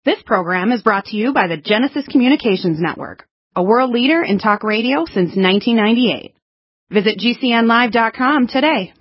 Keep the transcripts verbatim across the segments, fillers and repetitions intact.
This program is brought to you by the Genesis Communications Network, a world leader in talk radio since nineteen ninety-eight. Visit G C N live dot com today.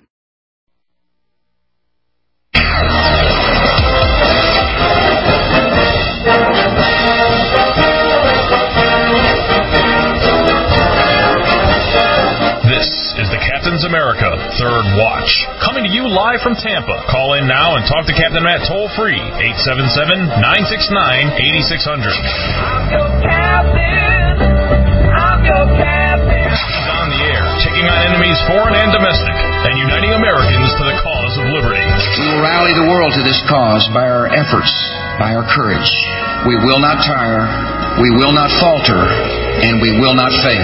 This is the Captain's America Third Watch, coming to you live from Tampa. Call in now and talk to Captain Matt toll-free, eight seven seven, nine six nine, eight six zero zero. I'm your captain. I'm your captain. He's on the air, taking on enemies foreign and domestic, and uniting Americans to the cause of liberty. We will rally the world to this cause by our efforts, by our courage. We will not tire, we will not falter, and we will not fail.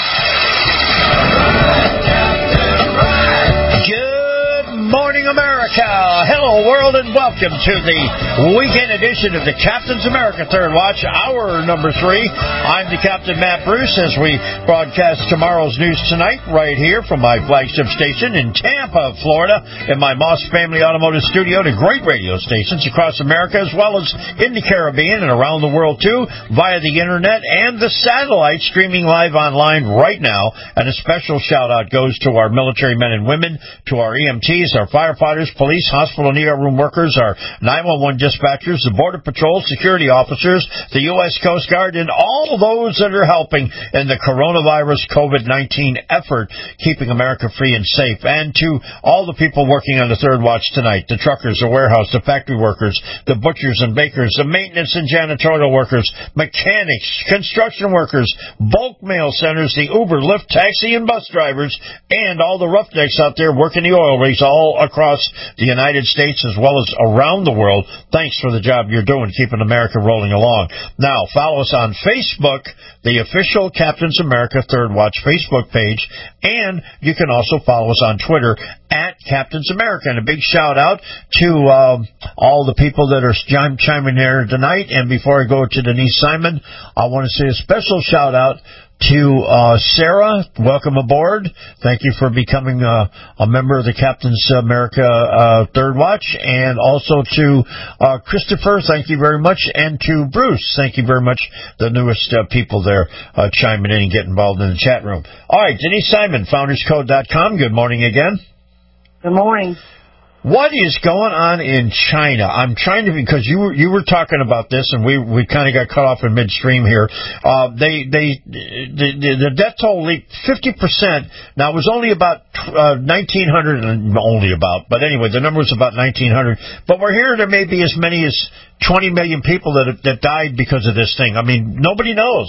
Good morning, America. Hello, world, and welcome to the weekend edition of the Captain's America Third Watch, hour number three. I'm the Captain Matt Bruce as we broadcast tomorrow's news tonight right here from my flagship station in Tampa, Florida, in my Moss Family Automotive Studio to great radio stations across America as well as in the Caribbean and around the world, too, via the Internet and the satellite streaming live online right now. And a special shout-out goes to our military men and women, to our E M Ts, our firefighters, police, hospital and E R room workers, our nine one one dispatchers, the Border Patrol, security officers, the U S Coast Guard, and all those that are helping in the coronavirus COVID nineteen effort, keeping America free and safe. And to all the people working on the Third Watch tonight, the truckers, the warehouse, the factory workers, the butchers and bakers, the maintenance and janitorial workers, mechanics, construction workers, bulk mail centers, the Uber, Lyft, taxi, and bus drivers, and all the roughnecks out there working the oil rigs all across the United States as well as around the world. Thanks for the job you're doing, keeping America rolling along. Now, follow us on Facebook, the official Captain's America Third Watch Facebook page, and you can also follow us on Twitter at Captain's America. And a big shout out to um, all the people that are chim- chiming there tonight. And before I go to Denise Simon, I want to say a special shout out to uh, Sarah. Welcome aboard. Thank you for becoming uh, a member of the Captain's America uh, Third Watch. And also to uh, Christopher, thank you very much. And to Bruce, thank you very much, the newest uh, people there uh, chiming in and getting involved in the chat room. All right, Denise Simon, founders code dot com. Good morning again. Good morning. What is going on in China? I'm trying to, because you were, you were talking about this, and we, we kind of got cut off in midstream here. Uh, they, they, the, the death toll leaped fifty percent. Now, it was only about uh, nineteen hundred, only about, but anyway, the number was about nineteen hundred. But we're hearing there may be as many as twenty million people that that died because of this thing. I mean, nobody knows.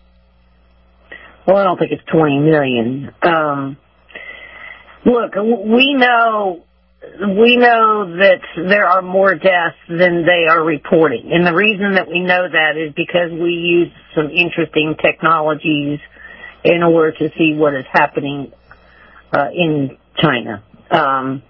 Well, I don't think it's twenty million. Um, look, we know... We know that there are more deaths than they are reporting. And the reason that we know that is because we use some interesting technologies in order to see what is happening uh, in China. Um,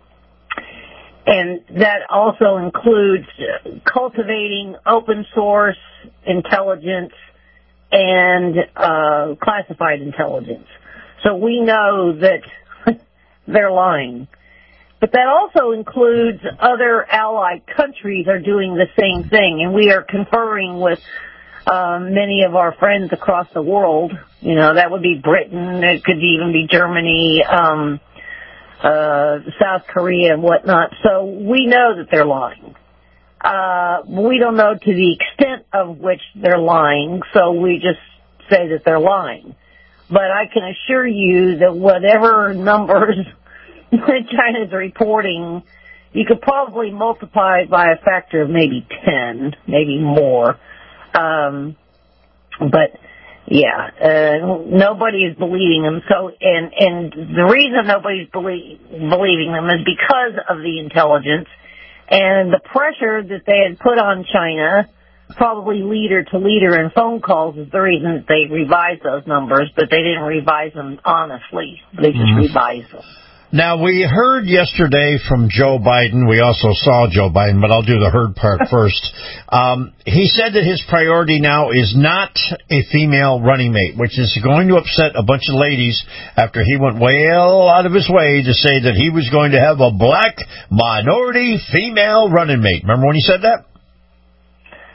and that also includes cultivating open source intelligence and uh, classified intelligence. So we know that they're lying. But that also includes other allied countries are doing the same thing, and we are conferring with um, many of our friends across the world. You know, that would be Britain, it could even be Germany, um, uh, South Korea and whatnot. So we know that they're lying. Uh, we don't know to the extent of which they're lying, so we just say that they're lying. But I can assure you that whatever numbers China's reporting, you could probably multiply it by a factor of maybe ten, maybe more. Um, but yeah, uh, nobody is believing them. So, and and the reason nobody's belie- believing them is because of the intelligence and the pressure that they had put on China, probably leader to leader in phone calls, is the reason that they revised those numbers. But they didn't revise them honestly; they just mm-hmm. revised them. Now, we heard yesterday from Joe Biden. We also saw Joe Biden, but I'll do the heard part first. Um, he said that his priority now is not a female running mate, which is going to upset a bunch of ladies after he went well out of his way to say that he was going to have a black minority female running mate. Remember when he said that?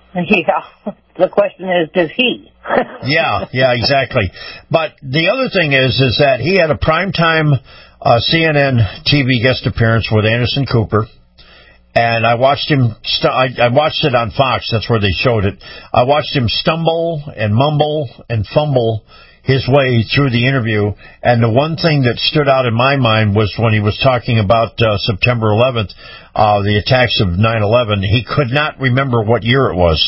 Yeah. The question is, does he? yeah, yeah, exactly. But the other thing is, is that he had a primetime uh, C N N T V guest appearance with Anderson Cooper, and I watched him. St- I, I watched it on Fox. That's where they showed it. I watched him stumble and mumble and fumble his way through the interview, and the one thing that stood out in my mind was when he was talking about uh, September eleventh, uh, the attacks of nine eleven. He could not remember what year it was.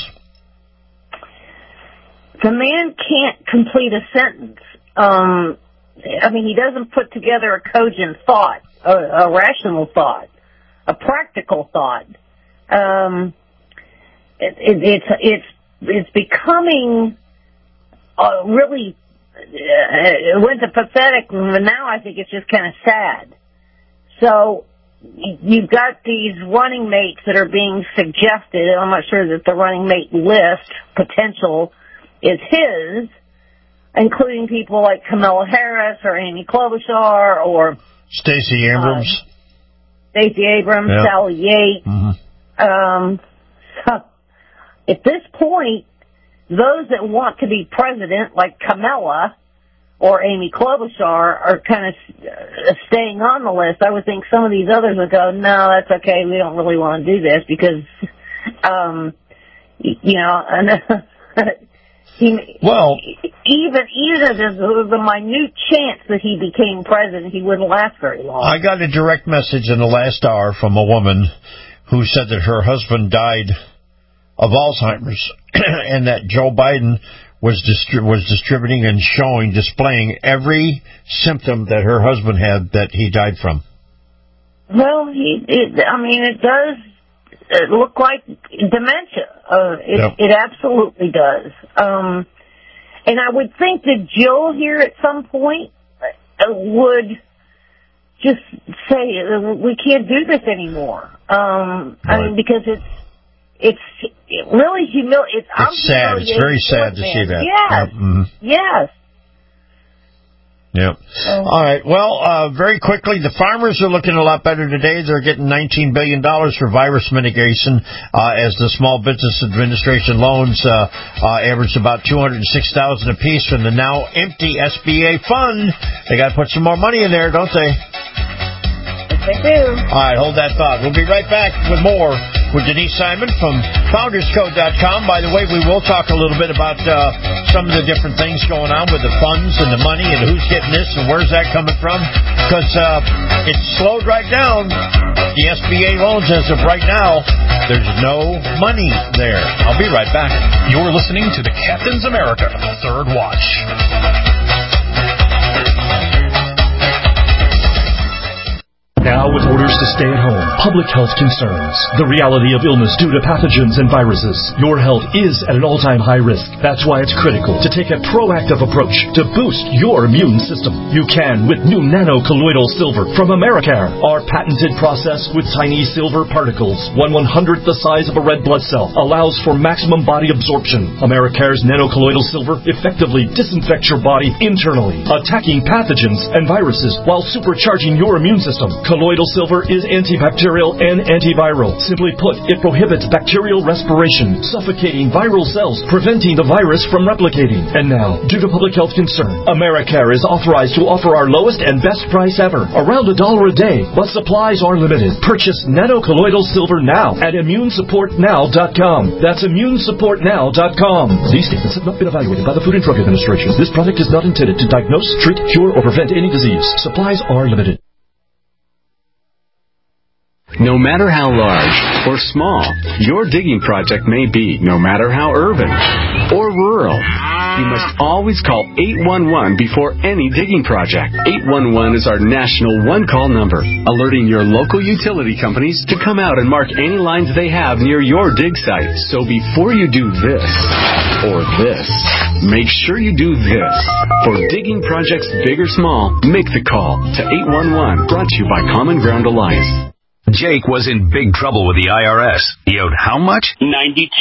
The man can't complete a sentence. Um, I mean, he doesn't put together a cogent thought, a, a rational thought, a practical thought. Um, it, it, it's it's it's becoming uh, really. Uh, it went to pathetic, and now I think it's just kind of sad. So you've got these running mates that are being suggested. I'm not sure that the running mate list potential is his, including people like Kamala Harris or Amy Klobuchar or Stacey Abrams. Uh, Stacey Abrams, yeah. Sally Yates. Mm-hmm. Um, so at this point, those that want to be president, like Kamala or Amy Klobuchar, are kind of staying on the list. I would think some of these others would go, no, that's okay, we don't really want to do this because, um, you know, and he, well, even even if there was a minute chance that he became president, he wouldn't last very long. I got a direct message in the last hour from a woman who said that her husband died of Alzheimer's and that Joe Biden was distri- was distributing and showing, displaying every symptom that her husband had that he died from. Well, he, it, I mean, it does it look like dementia. Uh, it, yep. it absolutely does. Um, and I would think that Jill here at some point uh, would just say, we can't do this anymore. Um, right. I mean, because it's, it's it really humiliating. It's, it's sad. It's very sad to see that. Yes. Yep. Mm-hmm. Yes. Yep. Oh. All right. Well, uh, very quickly, the farmers are looking a lot better today. They're getting nineteen billion dollars for virus mitigation uh, as the Small Business Administration loans uh, uh, averaged about two hundred six thousand dollars apiece from the now empty S B A fund. They got to put some more money in there, don't they? Yes, they do. All right. Hold that thought. We'll be right back with more with Denise Simon from Founders Code dot com. By the way, we will talk a little bit about uh, some of the different things going on with the funds and the money and who's getting this and where's that coming from, because uh, it's slowed right down. The S B A loans, as of right now, there's no money there. I'll be right back. You're listening to the Captain's America Third Watch. Now, with orders to stay at home, public health concerns, the reality of illness due to pathogens and viruses, your health is at an all-time high risk. That's why it's critical to take a proactive approach to boost your immune system. You can with new nano-colloidal silver from Americare. Our patented process with tiny silver particles, one one-hundredth the size of a red blood cell, allows for maximum body absorption. Americare's nano-colloidal silver effectively disinfects your body internally, attacking pathogens and viruses while supercharging your immune system. Colloidal silver is antibacterial and antiviral. Simply put, it prohibits bacterial respiration, suffocating viral cells, preventing the virus from replicating. And now, due to public health concern, Americare is authorized to offer our lowest and best price ever, around a dollar a day, but supplies are limited. Purchase nano-colloidal silver now at immune support now dot com. That's immune support now dot com. These statements have not been evaluated by the Food and Drug Administration. This product is not intended to diagnose, treat, cure, or prevent any disease. Supplies are limited. No matter how large or small your digging project may be, no matter how urban or rural, you must always call eight one one before any digging project. eight one one is our national one-call number, alerting your local utility companies to come out and mark any lines they have near your dig site. So before you do this or this, make sure you do this. For digging projects big or small, make the call to eight one one, brought to you by Common Ground Alliance. Jake was in big trouble with the I R S. He owed how much? ninety-two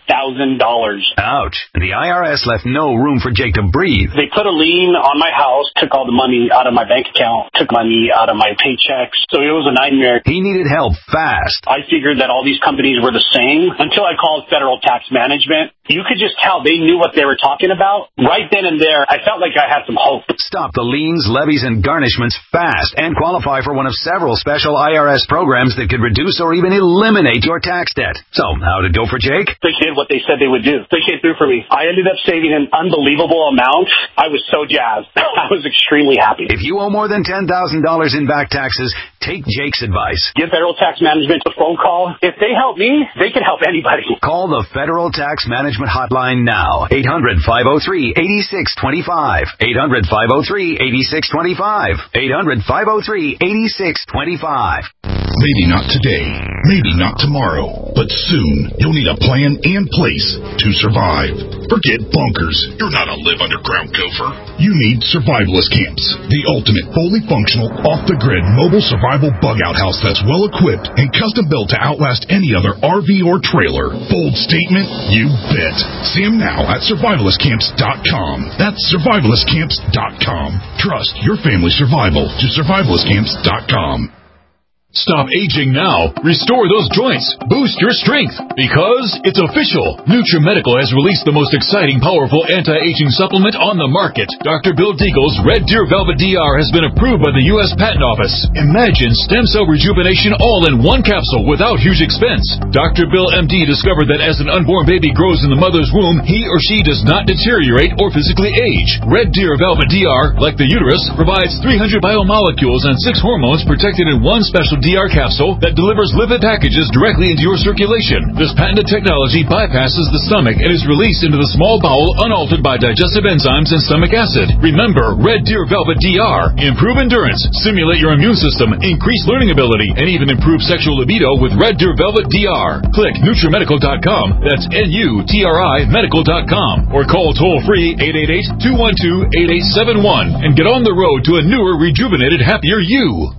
thousand dollars. Ouch. The I R S left no room for Jake to breathe. They put a lien on my house, took all the money out of my bank account, took money out of my paychecks. So it was a nightmare. He needed help fast. I figured that all these companies were the same until I called Federal Tax Management. You could just tell they knew what they were talking about. Right then and there, I felt like I had some hope. Stop the liens, levies, and garnishments fast and qualify for one of several special I R S programs that could reduce or even eliminate your tax debt. So, how did it go for Jake? They did what they said they would do. They came through for me. I ended up saving an unbelievable amount. I was so jazzed. I was extremely happy. If you owe more than ten thousand dollars in back taxes, take Jake's advice. Give Federal Tax Management a phone call. If they help me, they can help anybody. Call the Federal Tax Management Hotline now. eight hundred, five oh three, eight six two five. eight hundred, five oh three, eight six two five. eight hundred, five oh three, eight six two five. Maybe not today, maybe not tomorrow, but soon you'll need a plan and place to survive. Forget bunkers. You're not a live underground gopher. You need survivalist camps, the ultimate fully functional, off-the-grid mobile survival bug-out house that's well-equipped and custom-built to outlast any other R V or trailer. Bold statement? You bet. See them now at survivalist camps dot com. That's survivalist camps dot com. Trust your family's survival to survivalist camps dot com. Stop aging now. Restore those joints. Boost your strength. Because it's official. NutriMedical has released the most exciting, powerful anti-aging supplement on the market. Doctor Bill Deagle's Red Deer Velvet D R has been approved by the U S Patent Office. Imagine stem cell rejuvenation all in one capsule without huge expense. Doctor Bill M D discovered that as an unborn baby grows in the mother's womb, he or she does not deteriorate or physically age. Red Deer Velvet D R, like the uterus, provides three hundred biomolecules and six hormones protected in one special D R capsule that delivers lipid packages directly into your circulation. This patented technology bypasses the stomach and is released into the small bowel unaltered by digestive enzymes and stomach acid. Remember, Red Deer Velvet D R. Improve endurance, stimulate your immune system, increase learning ability, and even improve sexual libido with Red Deer Velvet D R. Click NutriMedical dot com. That's N U T R I medical dot com. Or call toll-free eight eight eight, two one two, eight eight seven one and get on the road to a newer, rejuvenated, happier you.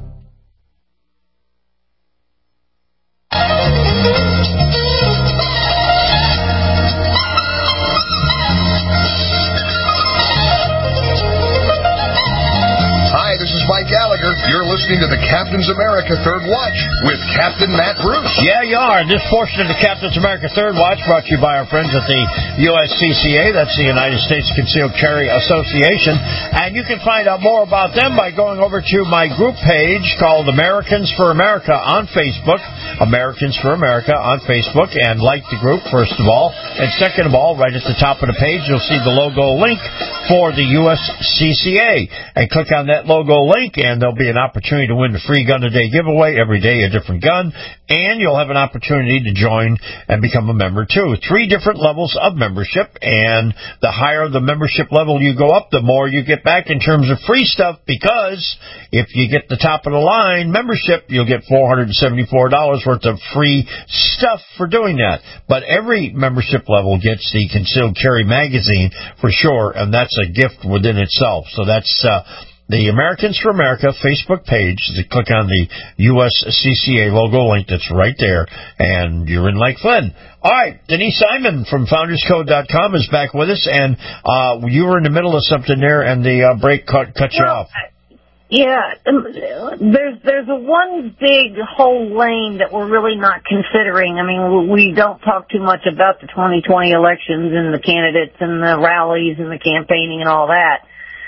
Mike Gallagher. You're listening to the Captain's America Third Watch with Captain Matt Bruce. Yeah, you are. This portion of the Captain's America Third Watch brought to you by our friends at the U S C C A. That's the United States Concealed Carry Association. And you can find out more about them by going over to my group page called Americans for America on Facebook. Americans for America on Facebook. And like the group, first of all. And second of all, right at the top of the page, you'll see the logo link for the U S C C A. And click on that logo link, and there'll be an opportunity to win the free gun a day giveaway. Every day a different gun, and you'll have an opportunity to join and become a member too. Three different levels of membership, and the higher the membership level you go up, the more you get back in terms of free stuff, because if you get the top of the line membership, you'll get four hundred seventy-four dollars worth of free stuff for doing that. But every membership level gets the Concealed Carry magazine for sure, and that's a gift within itself. So that's uh the Americans for America Facebook page. You click on the U S C C A logo link that's right there, and you're in Lake Flynn. All right, Denise Simon from Founders Code dot com is back with us, and uh, you were in the middle of something there, and the uh, break cut, cut you well, off. Yeah, there's there's a one big whole lane that we're really not considering. I mean, we don't talk too much about the twenty twenty elections and the candidates and the rallies and the campaigning and all that.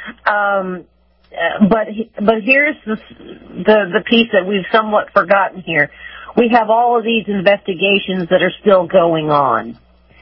Um, but but here's the, the the piece that we've somewhat forgotten here. We have all of these investigations that are still going on,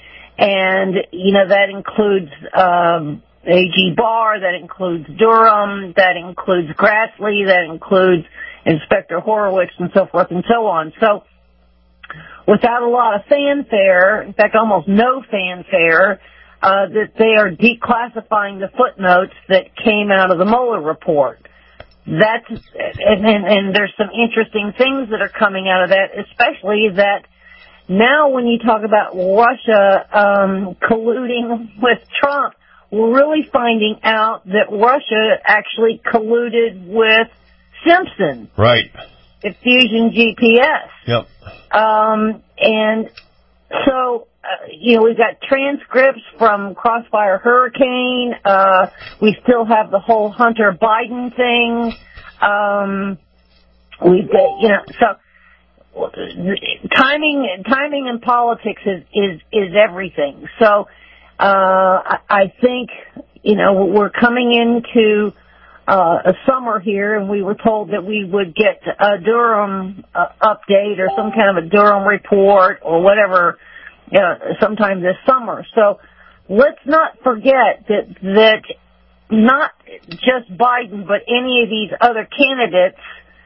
and you know that includes um, A G Barr, that includes Durham, that includes Grassley, that includes Inspector Horowitz, and so forth and so on. So, without a lot of fanfare, in fact, almost no fanfare. Uh, that they are declassifying the footnotes that came out of the Mueller report. That's, and, and, and there's some interesting things that are coming out of that, especially that now when you talk about Russia um, colluding with Trump, we're really finding out that Russia actually colluded with Simpson. Right. At Fusion G P S. Yep. Um, and so uh, you know, we've got transcripts from Crossfire Hurricane. Uh, we still have the whole Hunter Biden thing. Um, we've got, you know, so timing, timing in politics is, is, is everything. So, uh, I, I think, you know, we're coming into, uh, a summer here, and we were told that we would get a Durham uh, update or some kind of a Durham report or whatever, you know, sometime this summer. So let's not forget that, that not just Biden, but any of these other candidates,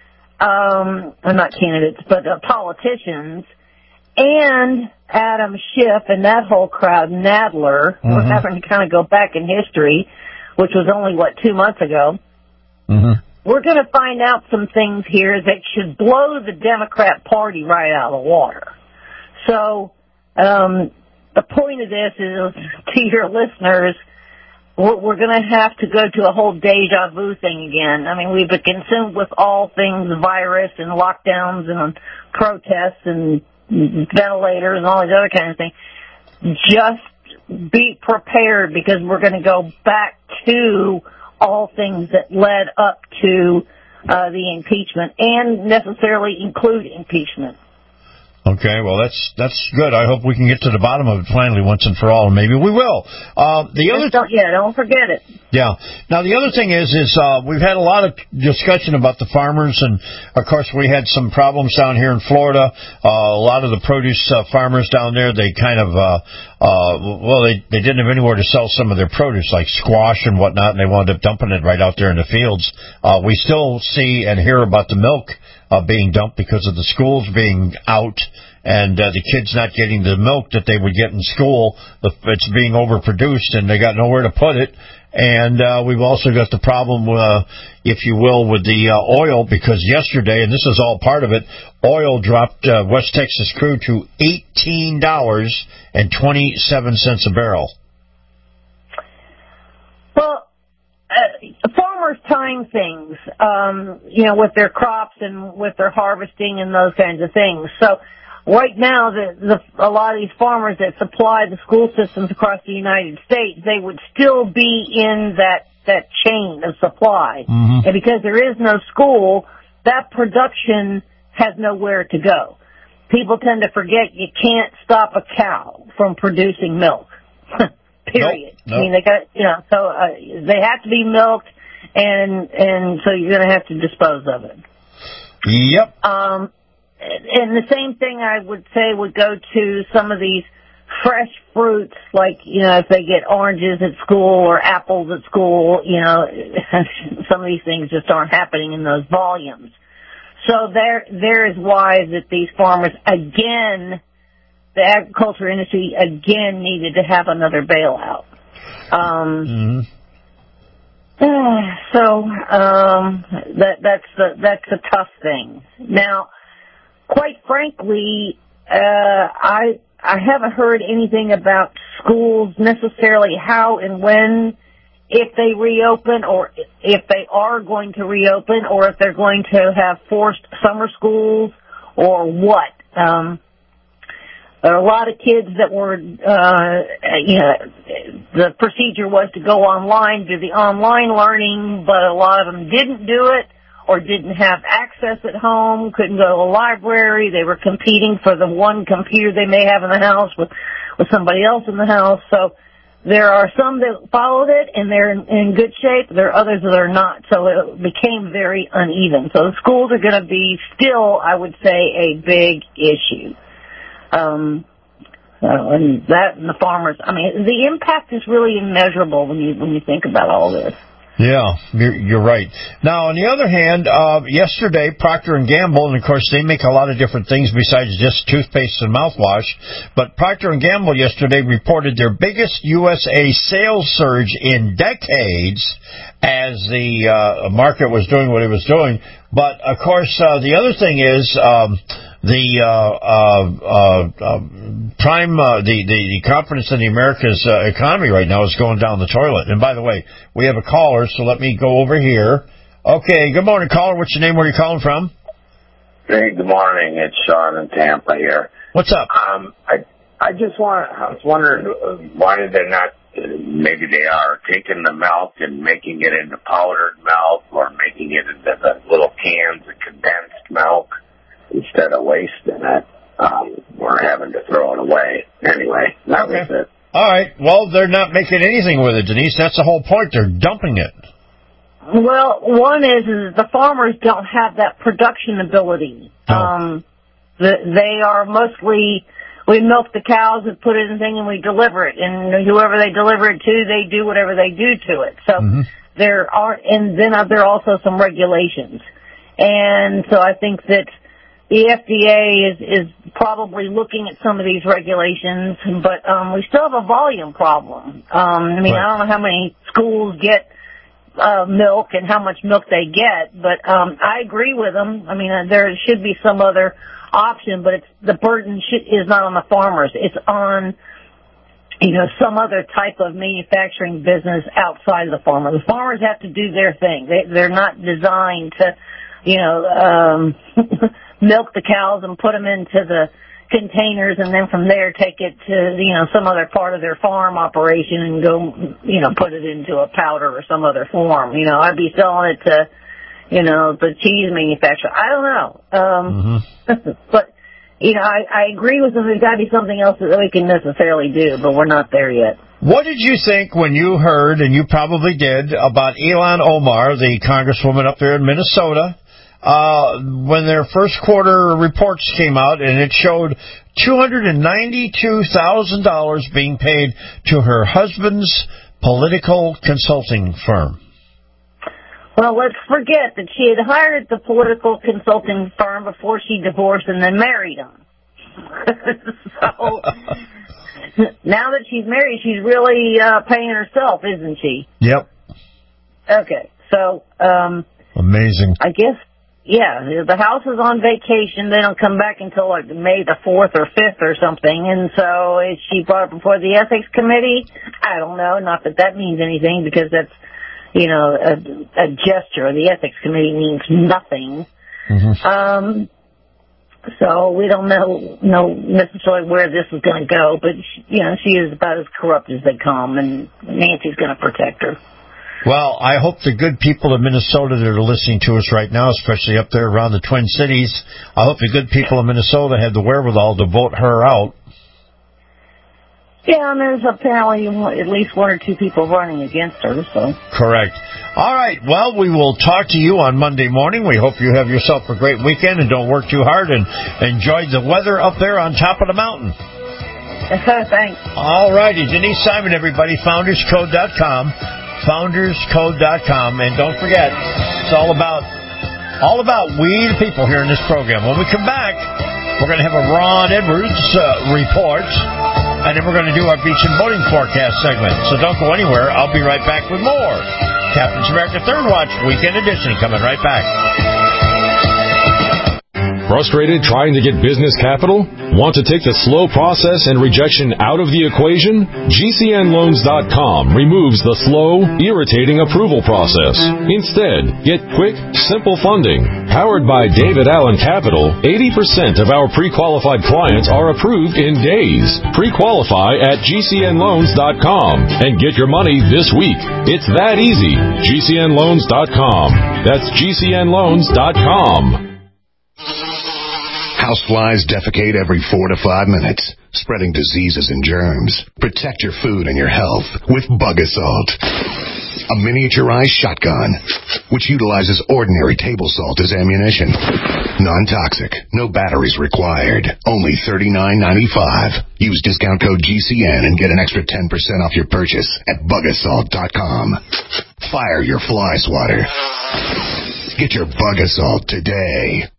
um, or not candidates, but uh, politicians, and Adam Schiff and that whole crowd, Nadler, mm-hmm. we're having to kind of go back in history, which was only, what, two months ago. Mm-hmm. We're going to find out some things here that should blow the Democrat Party right out of the water. So, um, the point of this is, to your listeners, we're, we're going to have to go to a whole deja vu thing again. I mean, we've been consumed with all things virus and lockdowns and protests and ventilators and all these other kinds of things. Just be prepared, because we're going to go back to all things that led up to uh, the impeachment, and necessarily include impeachment. Okay, well, that's that's good. I hope we can get to the bottom of it finally, once and for all, and maybe we will. Uh, the other, don't, yeah, don't forget it. Yeah. Now, the other thing is, is uh, we've had a lot of discussion about the farmers, and of course, we had some problems down here in Florida. Uh, a lot of the produce uh, farmers down there, they kind of, uh, uh, well, they they didn't have anywhere to sell some of their produce, like squash and whatnot, and they wound up dumping it right out there in the fields. Uh, we still see and hear about the milk Uh, being dumped because of the schools being out, and uh, the kids not getting the milk that they would get in school. It's being overproduced, and they got nowhere to put it. And uh, we've also got the problem, uh, if you will, with the uh, oil, because yesterday, and this is all part of it, oil dropped uh, West Texas crude to eighteen dollars and twenty-seven cents a barrel. Well, Uh, farmers time things, um, you know, with their crops and with their harvesting and those kinds of things. So right now, the, the, a lot of these farmers that supply the school systems across the United States, they would still be in that, that chain of supply. Mm-hmm. And because there is no school, that production has nowhere to go. People tend to forget you can't stop a cow from producing milk. Period. Nope, nope. I mean, they got, you know, so uh, they have to be milked, and and so you're going to have to dispose of it. Yep. Um, and the same thing I would say would go to some of these fresh fruits, like, you know, if they get oranges at school or apples at school, you know, some of these things just aren't happening in those volumes. So there, there is why that these farmers, again, the agriculture industry, again, needed to have another bailout. Um, mm-hmm. So um, that that's the that's the tough thing. Now, quite frankly, uh, I I haven't heard anything about schools necessarily, how and when, if they reopen, or if they are going to reopen, or if they're going to have forced summer schools, or what. Um, There are a lot of kids that were, uh, you know, the procedure was to go online, do the online learning, but a lot of them didn't do it or didn't have access at home, couldn't go to a library. They were competing for the one computer they may have in the house with, with somebody else in the house. So there are some that followed it and they're in, in good shape. There are others that are not. So it became very uneven. So the schools are going to be still, I would say, a big issue. Um, so, and that and the farmers, I mean, the impact is really immeasurable when you when you think about all this. Yeah, you're, you're right. Now, on the other hand, uh, yesterday, Procter and Gamble, and of course they make a lot of different things besides just toothpaste and mouthwash, but Procter and Gamble yesterday reported their biggest U S A sales surge in decades as the uh, market was doing what it was doing. But, of course, uh, the other thing is um, the uh, uh, uh, uh, prime, uh, the, the, the confidence in the America's uh, economy right now is going down the toilet. And, by the way, we have a caller, so let me go over here. Okay, good morning, caller. What's your name? Where are you calling from? Hey, good morning. It's Sean in Tampa here. What's up? Um, I I just want, I was wondering, uh, why did they not, uh, maybe they are taking the milk and making it into powdered milk or making it into the little cans of condensed milk instead of wasting it, um, or having to throw it away. Anyway, that okay. was it. All right. Well, they're not making anything with it, Denise. That's the whole point. They're dumping it. Well, one is, is the farmers don't have that production ability. No. Um, the, they are mostly, we milk the cows and put it in thing and we deliver it. And whoever they deliver it to, they do whatever they do to it. So mm-hmm. there are, and then there are also some regulations. And so I think that the F D A is, is probably looking at some of these regulations, but um, we still have a volume problem. Um, I mean, right. I don't know how many schools get uh, milk and how much milk they get, but um, I agree with them. I mean, uh, there should be some other option, but it's, the burden should, is not on the farmers. It's on, you know, some other type of manufacturing business outside of the farmer. The farmers have to do their thing. They, they're not designed to, you know, um, milk the cows and put them into the containers and then from there take it to, you know, some other part of their farm operation and go, you know, put it into a powder or some other form. You know, I'd be selling it to, you know, the cheese manufacturer. I don't know. Um, mm-hmm. But, you know, I, I agree with them. There's got to be something else that we can necessarily do, but we're not there yet. What did you think when you heard, and you probably did, about Ilhan Omar, the congresswoman up there in Minnesota, uh, when their first quarter reports came out, and it showed two hundred ninety-two thousand dollars being paid to her husband's political consulting firm? Well, let's forget that she had hired the political consulting firm before she divorced and then married him. So now that she's married, she's really uh, paying herself, isn't she? Yep. Okay, so um, amazing. I guess, yeah, the House is on vacation. They don't come back until like May the fourth or fifth or something. And so is she brought before the Ethics Committee? I don't know. Not that that means anything because that's, you know, a, a gesture. The Ethics Committee means nothing. Mm-hmm. Um, so we don't know, know necessarily where this is going to go, but, she, you know, she is about as corrupt as they come, and Nancy's going to protect her. Well, I hope the good people of Minnesota that are listening to us right now, especially up there around the Twin Cities, I hope the good people of Minnesota have the wherewithal to vote her out. Yeah, and there's apparently at least one or two people running against her, so. Correct. All right, well, we will talk to you on Monday morning. We hope you have yourself a great weekend and don't work too hard and enjoy the weather up there on top of the mountain. Thanks. All righty, Denise Simon, everybody, founders code dot com, founders code dot com, and don't forget, it's all about, all about we the people here in this program. When we come back, we're going to have a Ron Edwards uh, report. And then we're going to do our beach and boating forecast segment. So don't go anywhere. I'll be right back with more. Captain's America Third Watch Weekend Edition coming right back. Frustrated trying to get business capital? Want to take the slow process and rejection out of the equation? G C N loans dot com removes the slow, irritating approval process. Instead, get quick, simple funding. Powered by David Allen Capital, eighty percent of our pre-qualified clients are approved in days. Pre-qualify at G C N loans dot com and get your money this week. It's that easy. G C N loans dot com. That's G C N loans dot com. Houseflies defecate every four to five minutes, spreading diseases and germs. Protect your food and your health with Bug-A-Salt, a miniaturized shotgun which utilizes ordinary table salt as ammunition. Non-toxic, no batteries required. Only thirty-nine ninety-five. Use discount code G C N and get an extra ten percent off your purchase at Bug A Salt dot com. Fire your fly swatter. Get your Bug-A-Salt today.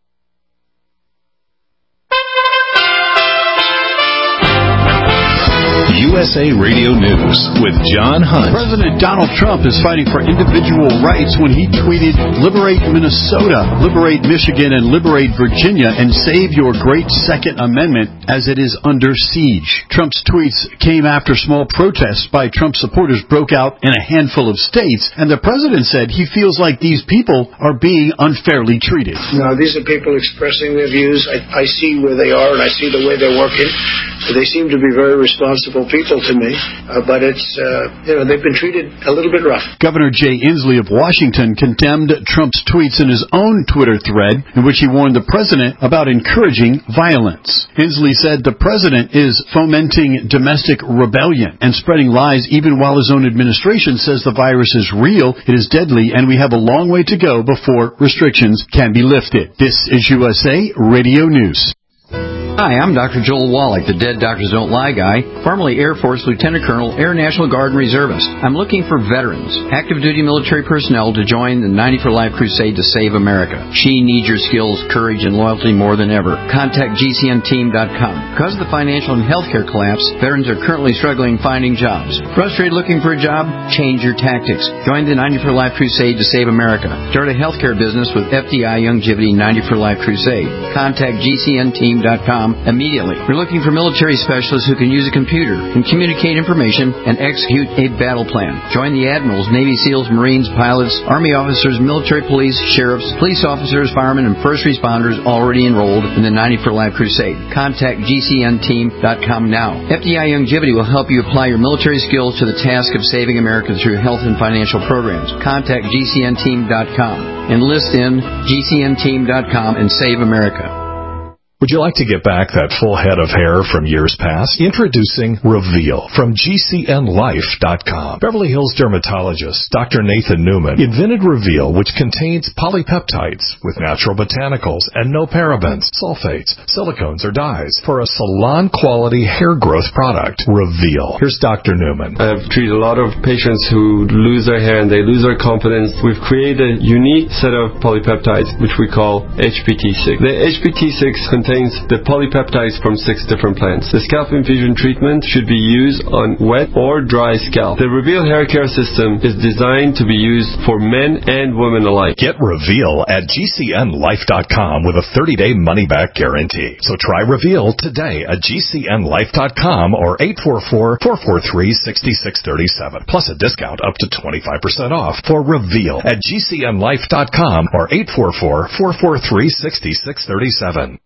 U S A Radio News with John Hunt. President Donald Trump is fighting for individual rights when he tweeted, "Liberate Minnesota, liberate Michigan, and liberate Virginia, and save your great Second Amendment as it is under siege." Trump's tweets came after small protests by Trump supporters broke out in a handful of states, and the president said he feels like these people are being unfairly treated. No, these are people expressing their views. I, I see where they are, and I see the way they're working. They seem to be very responsible people to me, uh, but it's, uh, you know, they've been treated a little bit rough. Governor Jay Inslee of Washington condemned Trump's tweets in his own Twitter thread, in which he warned the president about encouraging violence. Inslee said the president is fomenting domestic rebellion and spreading lies even while his own administration says the virus is real, it is deadly, and we have a long way to go before restrictions can be lifted. This is U S A Radio News. Hi, I'm Doctor Joel Wallach, the Dead Doctors Don't Lie guy, formerly Air Force Lieutenant Colonel, Air National Guard and Reservist. I'm looking for veterans, active duty military personnel to join the ninety for Life crusade to save America. She needs your skills, courage, and loyalty more than ever. Contact G C N team dot com. Because of the financial and healthcare collapse, veterans are currently struggling finding jobs. Frustrated looking for a job? Change your tactics. Join the ninety for Life crusade to save America. Start a healthcare business with F D I Youngevity ninety for Life crusade. Contact G C N team dot com immediately. We're looking for military specialists who can use a computer and communicate information and execute a battle plan. Join the admirals, Navy SEALs, Marines, pilots, Army officers, military police, sheriffs, police officers, firemen, and first responders already enrolled in the ninety for Life crusade. Contact G C N team dot com now. F D I Youngevity will help you apply your military skills to the task of saving America through health and financial programs. Contact G C N team dot com. Enlist in G C N team dot com and save America. Would you like to get back that full head of hair from years past? Introducing Reveal from G C N life dot com. Beverly Hills dermatologist Doctor Nathan Newman invented Reveal, which contains polypeptides with natural botanicals and no parabens, sulfates, silicones, or dyes for a salon-quality hair growth product. Reveal. Here's Doctor Newman. I've treated a lot of patients who lose their hair and they lose their confidence. We've created a unique set of polypeptides, which we call H P T six. The H P T six contains contains the polypeptides from six different plants. The scalp infusion treatment should be used on wet or dry scalp. The Reveal hair care system is designed to be used for men and women alike. Get Reveal at G C N life dot com with a thirty-day money-back guarantee. So try Reveal today at G C N life dot com or eight four four, four four three, six six three seven. Plus a discount up to twenty-five percent off for Reveal at G C N life dot com or eight four four, four four three, six six three seven.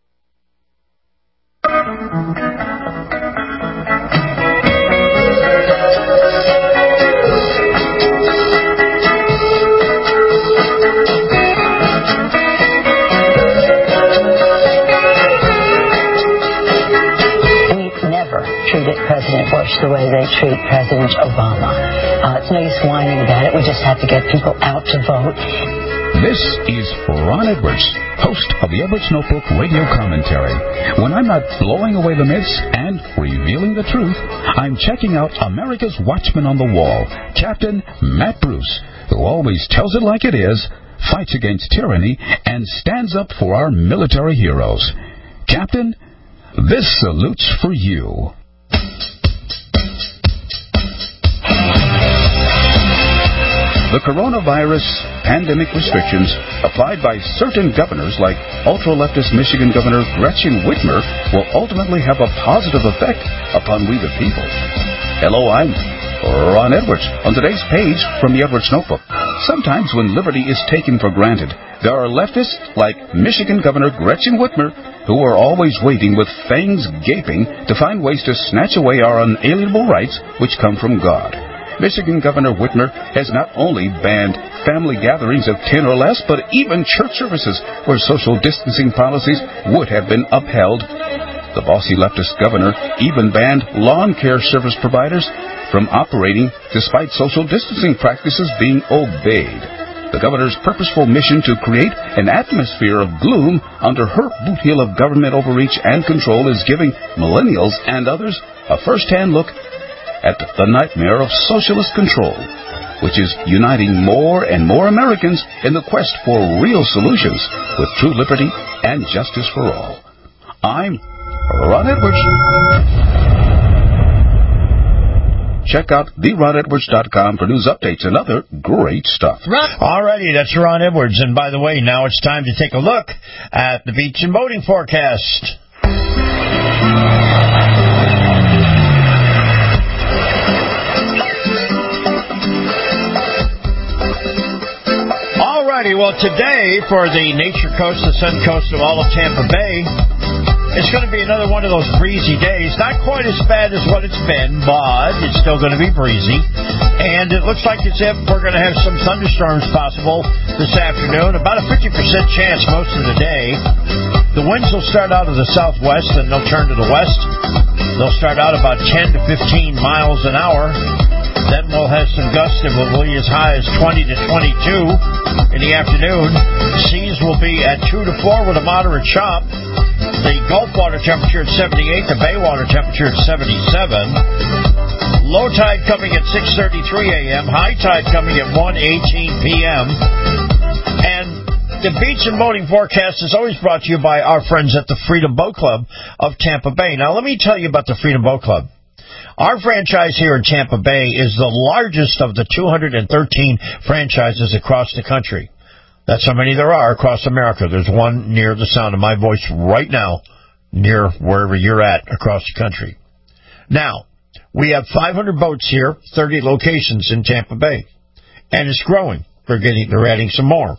Treated President Bush the way they treat President Obama. Uh, it's no use whining about it. We just have to get people out to vote. This is Ron Edwards, host of the Edwards Notebook radio commentary. When I'm not blowing away the myths and revealing the truth, I'm checking out America's Watchman on the Wall, Captain Matt Bruce, who always tells it like it is, fights against tyranny, and stands up for our military heroes. Captain, this salute's for you. The coronavirus pandemic restrictions applied by certain governors like ultra-leftist Michigan Governor Gretchen Whitmer will ultimately have a positive effect upon we the people. Hello, I'm Ron Edwards. On today's page from the Edwards Notebook, sometimes when liberty is taken for granted, there are leftists like Michigan Governor Gretchen Whitmer who are always waiting with fangs gaping to find ways to snatch away our unalienable rights which come from God. Michigan Governor Whitmer has not only banned family gatherings of ten or less, but even church services where social distancing policies would have been upheld. The bossy leftist governor even banned lawn care service providers from operating despite social distancing practices being obeyed. The governor's purposeful mission to create an atmosphere of gloom under her boot heel of government overreach and control is giving millennials and others a first-hand look at the nightmare of socialist control, which is uniting more and more Americans in the quest for real solutions with true liberty and justice for all. I'm Ron Edwards. check out the ron edwards dot com for news updates and other great stuff. All righty, that's Ron Edwards. And by the way, now it's time to take a look at the beach and boating forecast. All righty, well, today for the Nature Coast, the Sun Coast of all of Tampa Bay, it's going to be another one of those breezy days. Not quite as bad as what it's been, but it's still going to be breezy. And it looks like as if we're going to have some thunderstorms possible this afternoon. About a fifty percent chance most of the day. The winds will start out of the southwest and they'll turn to the west. They'll start out about ten to fifteen miles an hour. Then we'll have some gusts that will be as high as twenty to twenty-two in the afternoon. Seas will be at two to four with a moderate chop. The Gulf water temperature at seventy-eight, the Bay water temperature at seventy-seven. Low tide coming at six thirty-three a.m., high tide coming at one eighteen p.m. And the beach and boating forecast is always brought to you by our friends at the Freedom Boat Club of Tampa Bay. Now, let me tell you about the Freedom Boat Club. Our franchise here in Tampa Bay is the largest of the two hundred thirteen franchises across the country. That's how many there are across America. There's one near the sound of my voice right now, near wherever you're at across the country. Now, we have five hundred boats here, thirty locations in Tampa Bay, and it's growing. They're getting, they're adding some more.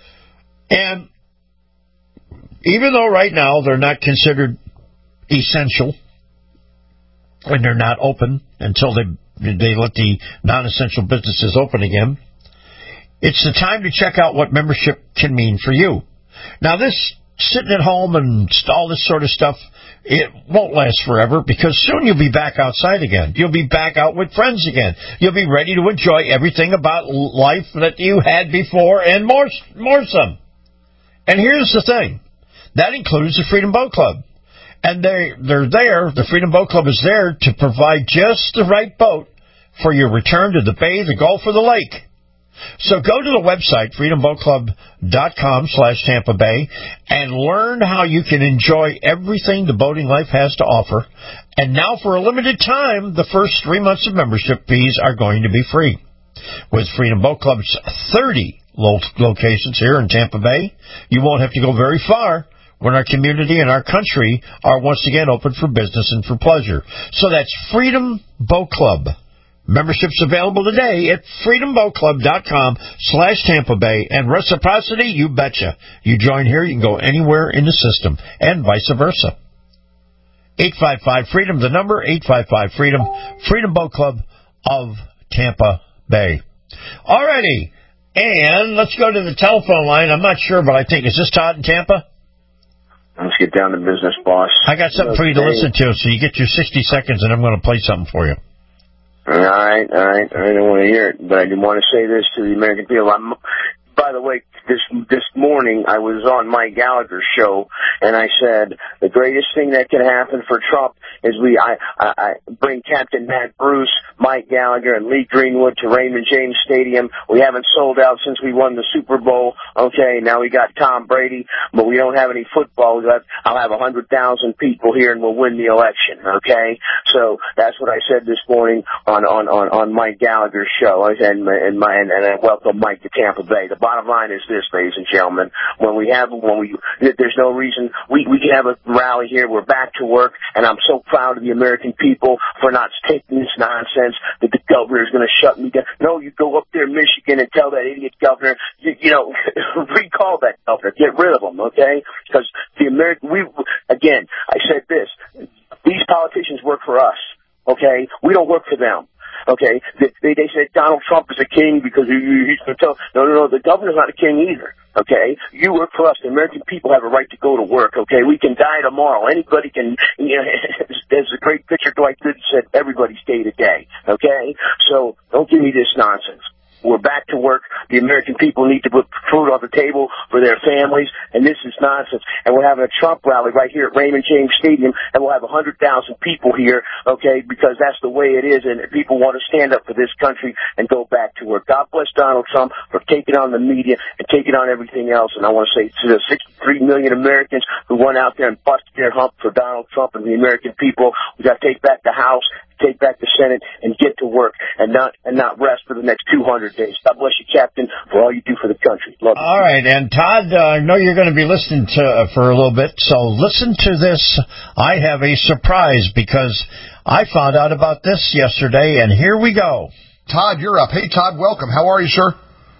And even though right now they're not considered essential, and they're not open until they they let the non-essential businesses open again, it's the time to check out what membership can mean for you. Now, this sitting at home and all this sort of stuff, it won't last forever, because soon you'll be back outside again. You'll be back out with friends again. You'll be ready to enjoy everything about life that you had before and more, more some. And here's the thing. That includes the Freedom Boat Club. And they, they're there, the Freedom Boat Club is there to provide just the right boat for your return to the bay, the Gulf, or the lake. So go to the website, freedom boat club dot com slash Tampa Bay, and learn how you can enjoy everything the boating life has to offer. And now for a limited time, the first three months of membership fees are going to be free. With Freedom Boat Club's thirty locations here in Tampa Bay, you won't have to go very far when our community and our country are once again open for business and for pleasure. So that's Freedom Boat Club. Membership's available today at freedom boat club dot com slash Tampa Bay. And reciprocity, you betcha. You join here, you can go anywhere in the system, and vice versa. eight five five freedom, the number, eight five five freedom, Freedom Boat Club of Tampa Bay. Alrighty, and let's go to the telephone line. I'm not sure, but I think, is this Todd in Tampa? Let's get down to business, boss. I got something okay for you to listen to, so you get your sixty seconds, and I'm going to play something for you. All right, all right. I don't want to hear it, but I do want to say this to the American people. I'm, by the way, this this morning I was on Mike Gallagher's show, and I said the greatest thing that can happen for Trump is we I, I, I bring Captain Matt Bruce, Mike Gallagher, and Lee Greenwood to Raymond James Stadium. We haven't sold out since we won the Super Bowl. Okay, now we got Tom Brady, but we don't have any football. We'll have, I'll have a hundred thousand people here, and we'll win the election. Okay, so that's what I said this morning on on on, on Mike Gallagher's show, and and my and, and I welcome Mike to Tampa Bay. The bottom line is this, ladies and gentlemen: when we have when we there's no reason we we can have a rally here. We're back to work, and I'm so proud of the American people for not taking this nonsense that the governor is going to shut me down. No, you go up there in Michigan and tell that idiot governor, you, you know, recall that governor, get rid of him, okay? Because the American, we again, I said this: these politicians work for us, okay? We don't work for them. Okay, they they said Donald Trump is a king because he, he's going to tell. No, no, no. The governor's not a king either. Okay, you work for us. The American people have a right to go to work. Okay, we can die tomorrow. Anybody can. You know, there's a great picture Dwight Gooden said, "Everybody's day to day." Okay, so don't give me this nonsense. We're back to work. The American people need to put food on the table for their families, and this is nonsense. And we're having a Trump rally right here at Raymond James Stadium, and we'll have one hundred thousand people here, okay, because that's the way it is, and people want to stand up for this country and go back to work. God bless Donald Trump for taking on the media and taking on everything else, and I want to say to the sixty-three million Americans who went out there and busted their hump for Donald Trump and the American people, we got to take back the House, take back the Senate and get to work and not and not rest for the next two hundred days. God bless you, Captain, for all you do for the country. Love you. All right, and Todd, uh, I know you're going to be listening to uh, for a little bit, so listen to this. I have a surprise because I found out about this yesterday, and here we go. Todd, you're up. Hey, Todd, welcome. How are you, sir?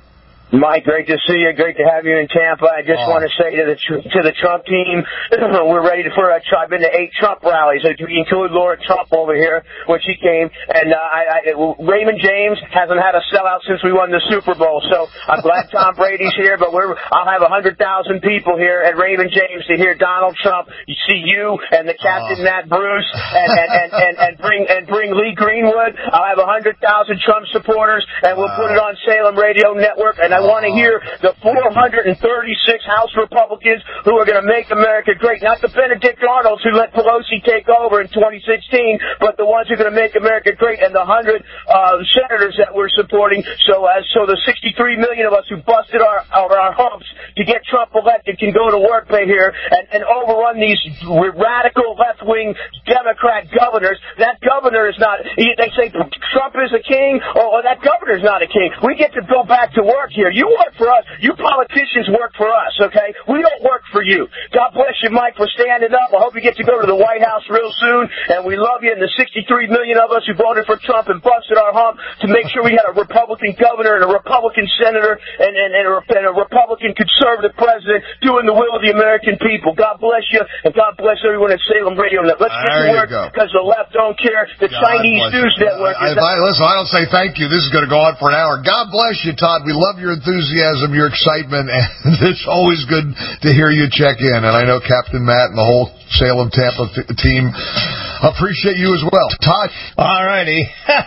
Mike, great to see you. Great to have you in Tampa. I just oh. want to say to the to the Trump team, we're ready for a. I've been to eight Trump rallies. We include Laura Trump over here when she came, and uh, I, I, Raymond James hasn't had a sellout since we won the Super Bowl. So I'm glad Tom Brady's here, but we're I'll have a hundred thousand people here at Raymond James to hear Donald Trump. You see you and the Captain oh. Matt Bruce, and and, and, and and bring and bring Lee Greenwood. I'll have a hundred thousand Trump supporters, and we'll wow. put it on Salem Radio Network. And I want to hear the four hundred thirty-six House Republicans who are going to make America great. Not the Benedict Arnolds who let Pelosi take over in twenty sixteen, but the ones who are going to make America great, and the one hundred uh, senators that we're supporting. So as so the sixty-three million of us who busted our our, our humps to get Trump elected can go to work right here and, and overrun these radical left-wing Democrat governors. That governor is not, they say Trump is a king, or, or that governor is not a king. We get to go back to work here. You work for us. You politicians work for us, okay? We don't work for you. God bless you, Mike, for standing up. I hope you get to go to the White House real soon, and we love you, and the sixty-three million of us who voted for Trump and busted our hump to make sure we had a Republican governor and a Republican senator and, and, and, a, and a Republican conservative president doing the will of the American people. God bless you, and God bless everyone at Salem Radio. Let's get there to work, because the left don't care. The God Chinese News Network I, is I, I, Listen, I don't say thank you. This is going to go on for an hour. God bless you, Todd. We love your enthusiasm, your excitement, and it's always good to hear you check in. And I know Captain Matt and the whole Salem Tampa th- team appreciate you as well. Todd. All righty.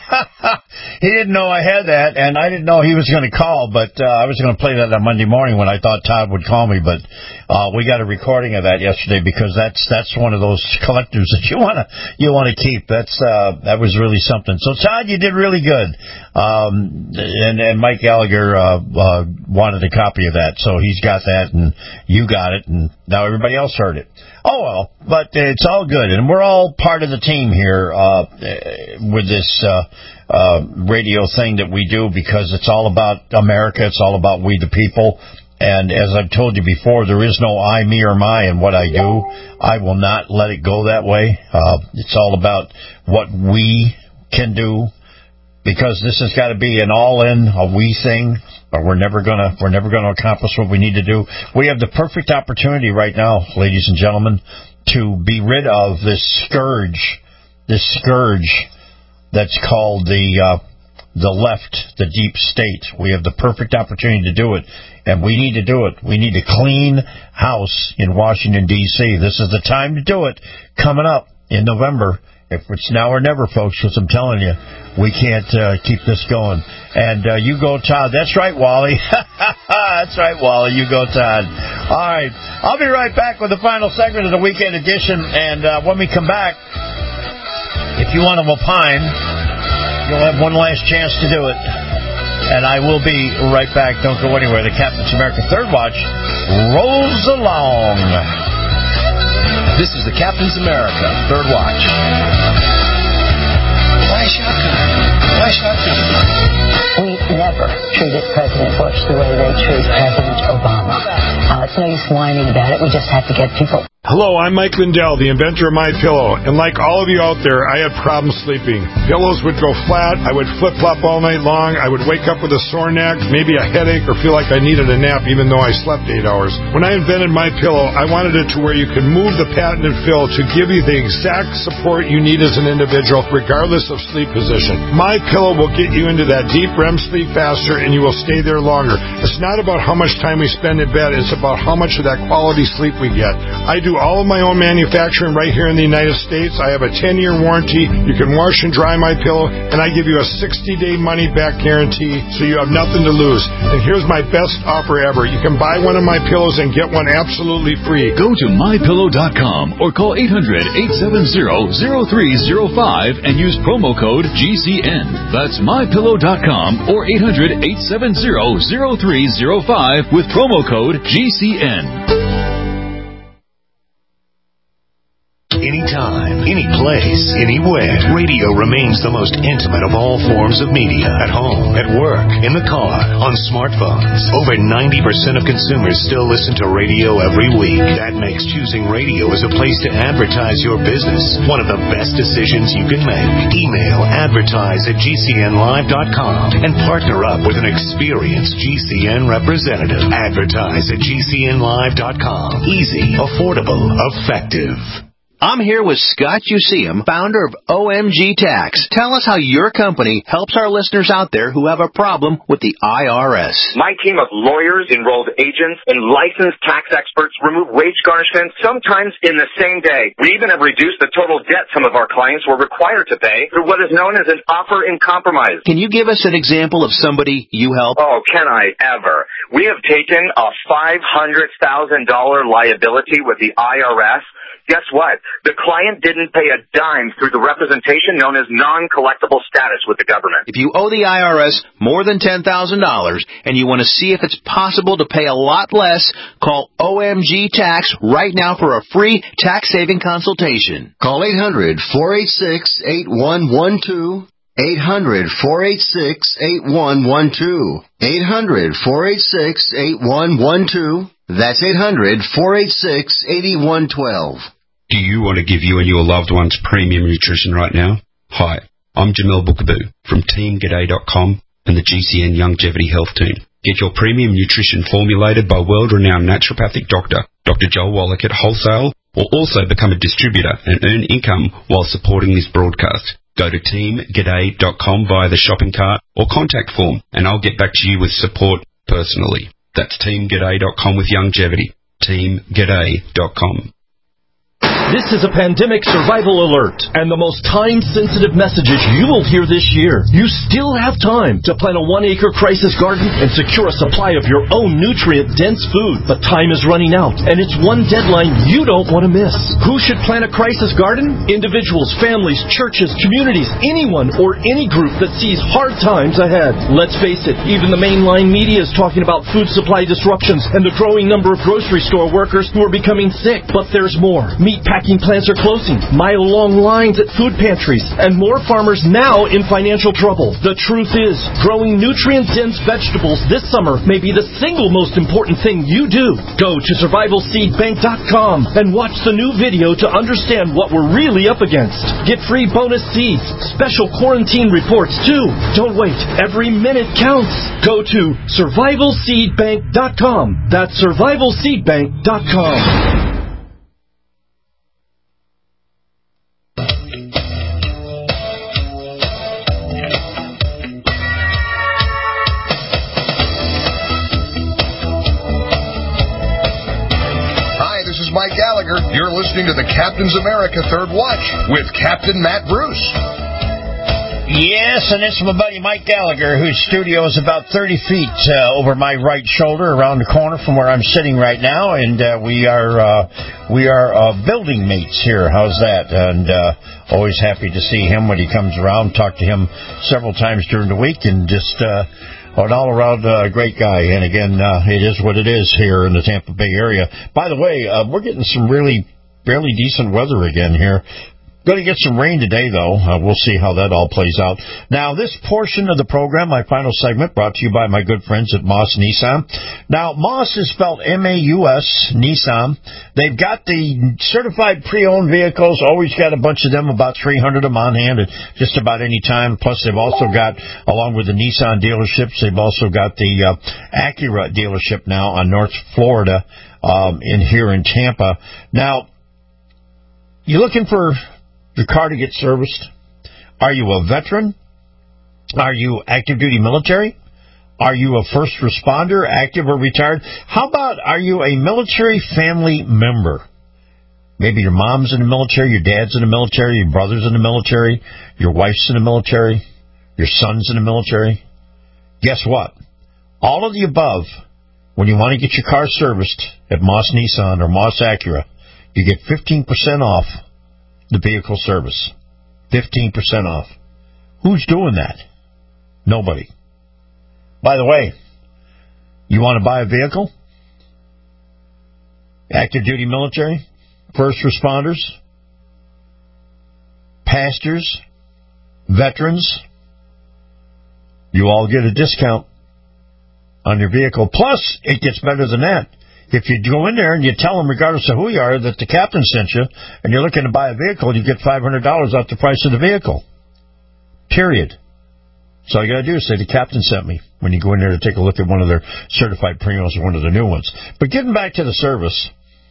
He didn't know I had that, and I didn't know he was going to call, but uh, I was going to play that on Monday morning when I thought Todd would call me, but uh, we got a recording of that yesterday because that's that's one of those collectives that you want to you want to keep. That's uh, that was really something. So Todd, you did really good, um, and and Mike Gallagher uh, uh, wanted a copy of that, so he's got that, and you got it, and now everybody else heard it. Oh well, but it's all good, and we're all part of the team here uh, with this uh, uh, radio thing that we do because it's all about America. It's all about we the people. And as I've told you before, there is no I, me, or my in what I do. I will not let it go that way. Uh, it's all about what we can do, because this has got to be an all-in, a we thing, or we're never gonna we're never gonna accomplish what we need to do. We have the perfect opportunity right now, ladies and gentlemen, to be rid of this scourge, this scourge that's called the uh, the left, the deep state. We have the perfect opportunity to do it, and we need to do it. We need to clean house in Washington, D C This is the time to do it, coming up in November. If it's now or never, folks, because I'm telling you, we can't uh, keep this going. And uh, you go, Todd. That's right, Wally. That's right, Wally. You go, Todd. All right. I'll be right back with the final segment of the weekend edition. And uh, when we come back, if you want to opine, you'll have one last chance to do it. And I will be right back. Don't go anywhere. The Captain's America Third Watch rolls along. This is the Captain's America Third Watch. Why shotgun? Why shotgun? We never treated President Bush the way they treat President Obama. Uh, it's no use whining about it. We just have to get people. Hello, I'm Mike Lindell, the inventor of MyPillow, and like all of you out there, I had problems sleeping. Pillows would go flat, I would flip-flop all night long, I would wake up with a sore neck, maybe a headache, or feel like I needed a nap even though I slept eight hours. When I invented MyPillow, I wanted it to where you could move the patented fill to give you the exact support you need as an individual, regardless of sleep position. MyPillow will get you into that deep R E M sleep faster, and you will stay there longer. It's not about how much time we spend in bed, it's about how much of that quality sleep we get. I do all of my own manufacturing right here in the United States. I have a ten-year warranty. You can wash and dry my pillow, and I give you a sixty-day money-back guarantee, so you have nothing to lose. And here's my best offer ever. You can buy one of my pillows and get one absolutely free. Go to my pillow dot com or call eight hundred, eight seven zero, zero three zero five and use promo code G C N. That's my pillow dot com or eight hundred, eight seven zero, zero three zero five with promo code G C N. Anytime, any place, anywhere. Radio remains the most intimate of all forms of media. At home, at work, in the car, on smartphones. Over ninety percent of consumers still listen to radio every week. That makes choosing radio as a place to advertise your business one of the best decisions you can make. Email advertise at G C N live dot com and partner up with an experienced G C N representative. Advertise at G C N live dot com. Easy, affordable, effective. I'm here with Scott Useum, founder of O M G Tax. Tell us how your company helps our listeners out there who have a problem with the I R S. My team of lawyers, enrolled agents, and licensed tax experts remove wage garnishments sometimes in the same day. We even have reduced the total debt some of our clients were required to pay through what is known as an offer in compromise. Can you give us an example of somebody you help? Oh, can I ever? We have taken a five hundred thousand dollars liability with the I R S. Guess what? The client didn't pay a dime through the representation known as non-collectible status with the government. If you owe the I R S more than ten thousand dollars and you want to see if it's possible to pay a lot less, call O M G Tax right now for a free tax-saving consultation. Call eight hundred, four eight six, eight one one two. eight hundred, four eight six, eight one one two. eight hundred, four eight six, eight one one two. That's eight hundred, four eight six, eight one one two. Do you want to give you and your loved ones premium nutrition right now? Hi, I'm Jamel Bookaboo from Team G'day dot com and the G C N Longevity Health Team. Get your premium nutrition formulated by world-renowned naturopathic doctor, Doctor Joel Wallach at wholesale, or also become a distributor and earn income while supporting this broadcast. Go to Team G'day dot com via the shopping cart or contact form, and I'll get back to you with support personally. That's Team G'day dot com with longevity. Team G'day dot com. This is a pandemic survival alert and the most time-sensitive messages you will hear this year. You still have time to plant a one-acre crisis garden and secure a supply of your own nutrient-dense food. But time is running out, and it's one deadline you don't want to miss. Who should plant a crisis garden? Individuals, families, churches, communities, anyone or any group that sees hard times ahead. Let's face it, even the mainline media is talking about food supply disruptions and the growing number of grocery store workers who are becoming sick. But there's more. Meat packing plants are closing, mile-long lines at food pantries, and more farmers now in financial trouble. The truth is, growing nutrient-dense vegetables this summer may be the single most important thing you do. Go to survival seed bank dot com and watch the new video to understand what we're really up against. Get free bonus seeds, special quarantine reports too. Don't wait. Every minute counts. Go to survival seed bank dot com. That's survival seed bank dot com. Mike Gallagher. You're listening to the Captain's America Third Watch with Captain Matt Bruce. Yes, and it's my buddy Mike Gallagher, whose studio is about thirty feet uh, over my right shoulder, around the corner from where I'm sitting right now, and uh, we are uh, we are uh, building mates here. How's that? And uh, always happy to see him when he comes around. Talk to him several times during the week, and just. Uh, An all-around uh, great guy, and again, uh, it is what it is here in the Tampa Bay area. By the way, uh, we're getting some really fairly decent weather again here. Going to get some rain today, though. Uh, we'll see how that all plays out. Now, this portion of the program, my final segment, brought to you by my good friends at Moss Nissan. Now, Moss is spelled M A U S, Nissan. They've got the certified pre-owned vehicles, always got a bunch of them, about three hundred of them on hand at just about any time. Plus, they've also got, along with the Nissan dealerships, they've also got the uh, Acura dealership now on North Florida um, in here in Tampa. Now, you're looking for your car to get serviced? Are you a veteran? Are you active duty military? Are you a first responder, active or retired? How about, are you a military family member? Maybe your mom's in the military, your dad's in the military, your brother's in the military, your wife's in the military, your son's in the military. Guess what? All of the above, when you want to get your car serviced at Moss Nissan or Moss Acura, you get fifteen percent off the vehicle service. fifteen percent off. Who's doing that? Nobody. By the way, you want to buy a vehicle? Active duty military? First responders? pastors, veterans, you all get a discount on your vehicle. Plus, it gets better than that. If you go in there and you tell them, regardless of who you are, that the captain sent you, and you're looking to buy a vehicle, you get five hundred dollars off the price of the vehicle. Period. So all you got to do is say, the captain sent me, when you go in there to take a look at one of their certified premiums or one of the new ones. But getting back to the service,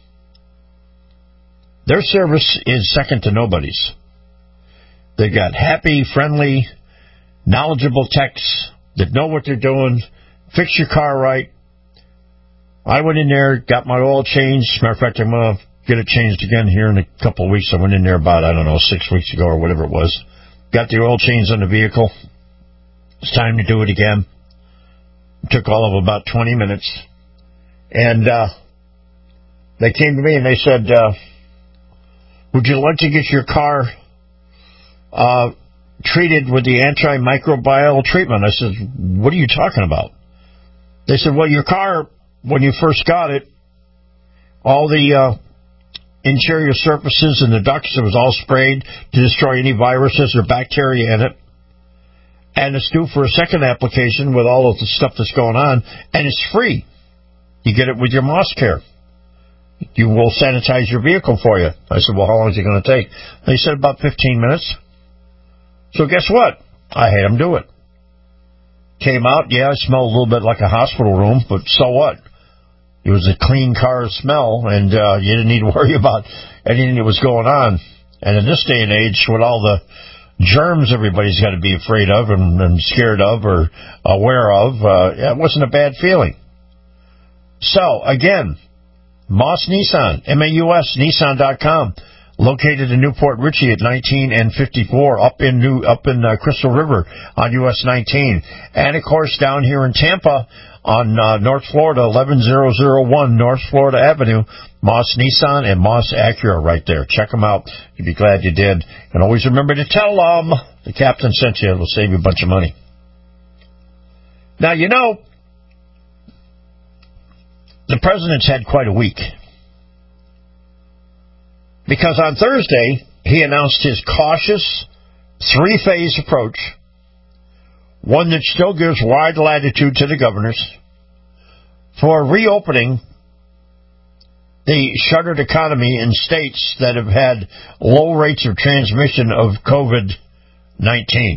their service is second to nobody's. They've got happy, friendly, knowledgeable techs that know what they're doing, fix your car right. I went in there, got my oil changed. As a matter of fact, I'm going to get it changed again here in a couple of weeks. I went in there about, I don't know, six weeks ago or whatever it was. Got the oil changed on the vehicle. It's time to do it again. It took all of about twenty minutes. And uh, they came to me and they said, uh, would you like to get your car uh, treated with the antimicrobial treatment? I said, what are you talking about? They said, well, your car, when you first got it, all the uh, interior surfaces and the ducts, it was all sprayed to destroy any viruses or bacteria in it. And it's due for a second application with all of the stuff that's going on, and it's free. You get it with your Moss Care. You will sanitize your vehicle for you. I said, well, how long is it going to take? They said about fifteen minutes. So guess what? I had them do it. Came out, yeah, it smelled a little bit like a hospital room, but so what? It was a clean car smell, and uh, you didn't need to worry about anything that was going on. And in this day and age, with all the germs everybody's got to be afraid of and, and scared of or aware of, uh, it wasn't a bad feeling. So, again, Moss Nissan, M A U S, Nissan dot com, located in Newport Richey at nineteen and fifty-four, up in New, up in uh, Crystal River on U S nineteen. And, of course, down here in Tampa on uh, North Florida, eleven thousand one North Florida Avenue, Moss Nissan and Moss Acura right there. Check them out. You'd be glad you did. And always remember to tell them the captain sent you. It'll save you a bunch of money. Now, you know, the president's had quite a week. Because on Thursday, he announced his cautious three-phase approach, one that still gives wide latitude to the governors, for reopening the shuttered economy in states that have had low rates of transmission of COVID nineteen.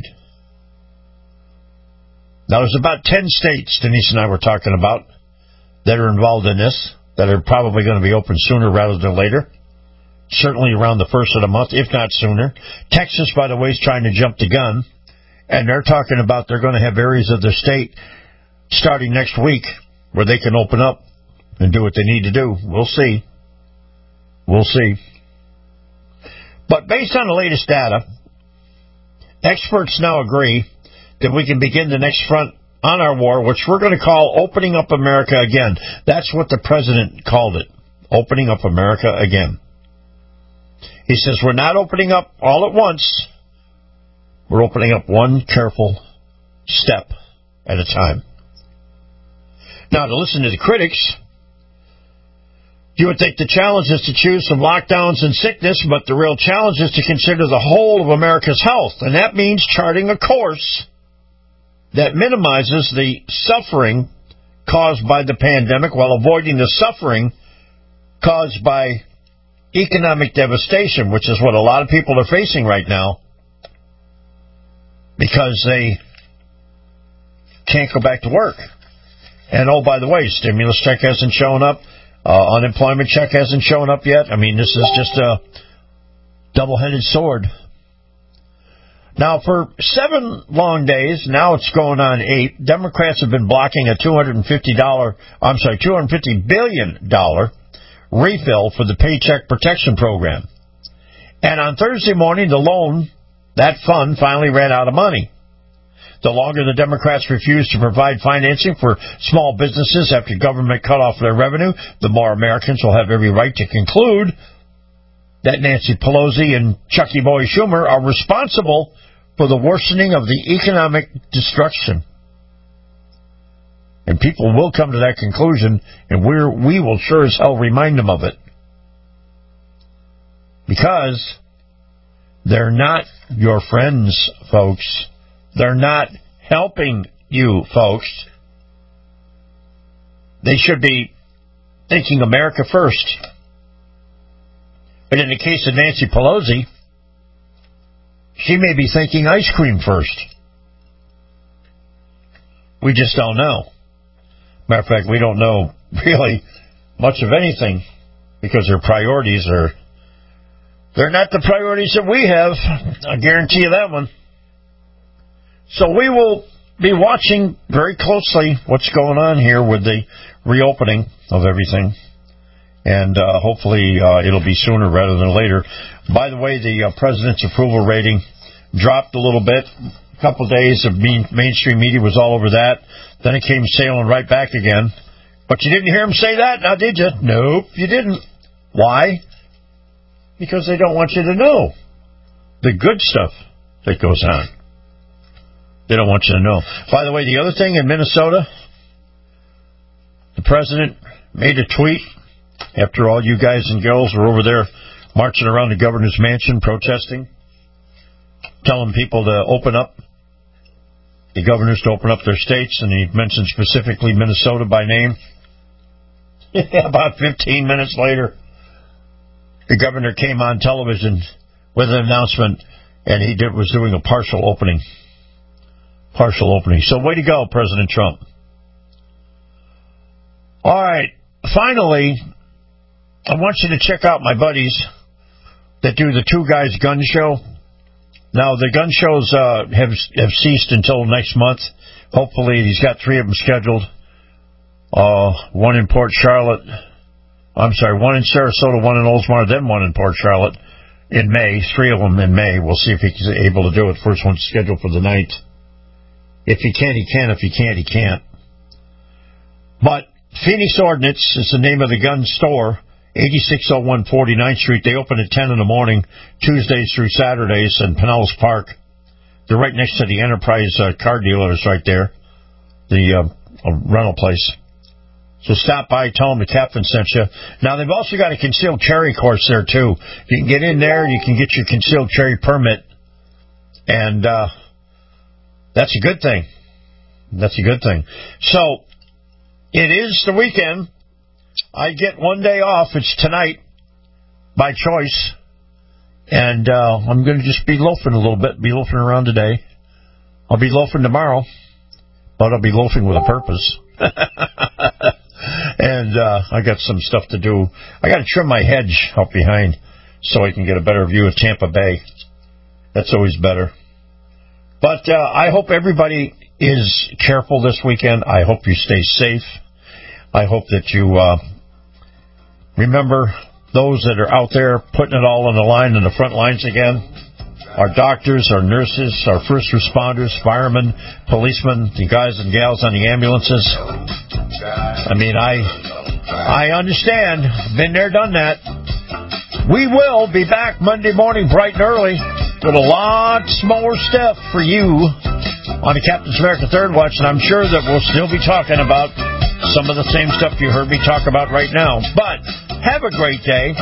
Now, there's about ten states, Denise and I were talking about, that are involved in this, that are probably going to be open sooner rather than later. Certainly around the first of the month, if not sooner. Texas, by the way, is trying to jump the gun, and they're talking about they're going to have areas of their state starting next week where they can open up and do what they need to do. We'll see. We'll see. But based on the latest data, experts now agree that we can begin the next front on our war, which we're going to call Opening Up America Again. That's what the president called it, Opening Up America Again. He says we're not opening up all at once. We're opening up one careful step at a time. Now, to listen to the critics, you would think the challenge is to choose some lockdowns and sickness, but the real challenge is to consider the whole of America's health, and that means charting a course that minimizes the suffering caused by the pandemic while avoiding the suffering caused by economic devastation, which is what a lot of people are facing right now because they can't go back to work. And, oh, by the way, stimulus check hasn't shown up. Uh, unemployment check hasn't shown up yet. I mean, this is just a double-headed sword. Now, for seven long days, now it's going on eight, Democrats have been blocking a two hundred fifty dollars, I'm sorry, two hundred fifty billion dollars refill for the Paycheck Protection Program. And on Thursday morning, the loan, that fund, finally ran out of money. The longer the Democrats refuse to provide financing for small businesses after government cut off their revenue, the more Americans will have every right to conclude that Nancy Pelosi and Chucky Boy Schumer are responsible for the worsening of the economic destruction. And people will come to that conclusion, and we're, we will sure as hell remind them of it. Because They're not your friends, folks. They're not helping you, folks. They should be thinking America first. But in the case of Nancy Pelosi, she may be thinking ice cream first. We just don't know. Matter of fact, we don't know really much of anything because their priorities are, they're not the priorities that we have. I guarantee you that one. So we will be watching very closely what's going on here with the reopening of everything. And uh, hopefully uh, it'll be sooner rather than later. By the way, the uh, president's approval rating dropped a little bit. A couple of days of main, mainstream media was all over that. Then it came sailing right back again. But you didn't hear him say that, now did you? Nope, you didn't. Why? Because they don't want you to know the good stuff that goes on. They don't want you to know. By the way, the other thing in Minnesota, the president made a tweet after all you guys and girls were over there marching around the governor's mansion protesting, telling people to open up, the governors to open up their states, and he mentioned specifically Minnesota by name. About fifteen minutes later, the governor came on television with an announcement, and he did, was doing a partial opening. Partial opening. So way to go, President Trump. All right. Finally, I want you to check out my buddies that do the Two Guys Gun Show. Now, the gun shows uh, have have ceased until next month. Hopefully, he's got three of them scheduled. Uh, one in Port Charlotte. I'm sorry, one in Sarasota, one in Oldsmar, then one in Port Charlotte in May. Three of them in May. We'll see if he's able to do it. First one's scheduled for the ninth. If he can, he can. If he can't, he can't. But Phoenix Ordnance is the name of the gun store, eighty-six oh one forty-ninth Street. They open at ten in the morning, Tuesdays through Saturdays in Pinellas Park. They're right next to the Enterprise uh, car dealers right there, the uh, rental place. So stop by, tell them the captain sent you. Now, they've also got a concealed carry course there, too. You can get in there, you can get your concealed carry permit, and uh, that's a good thing. That's a good thing. So, it is the weekend. I get one day off. It's tonight, by choice. And uh, I'm going to just be loafing a little bit, be loafing around today. I'll be loafing tomorrow, but I'll be loafing with a purpose. And uh, I got some stuff to do. I got to trim my hedge up behind so I can get a better view of Tampa Bay. That's always better. But uh, I hope everybody is careful this weekend. I hope you stay safe. I hope that you uh, remember those that are out there putting it all on the line in the front lines again. Our doctors, our nurses, our first responders, firemen, policemen, the guys and gals on the ambulances. I mean, I I understand. Been there, done that. We will be back Monday morning bright and early with a lot more stuff for you on the Captain's America Third Watch, and I'm sure that we'll still be talking about some of the same stuff you heard me talk about right now. But have a great day.